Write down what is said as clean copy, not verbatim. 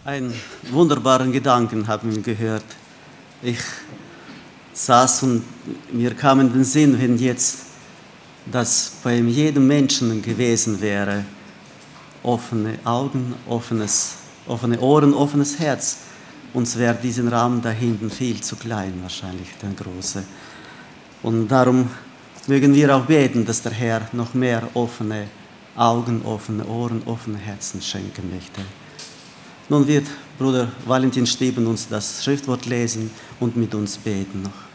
Einen wunderbaren Gedanken haben wir gehört. Ich saß und mir kam in den Sinn, wenn jetzt das bei jedem Menschen gewesen wäre, offene Augen, offene Ohren, offenes Herz, uns wäre diesen Raum da hinten viel zu klein, wahrscheinlich der große. Und darum mögen wir auch beten, dass der Herr noch mehr offene Augen, offene Ohren, offene Herzen schenken möchte. Nun wird Bruder Valentin Stieben uns das Schriftwort lesen und mit uns beten noch.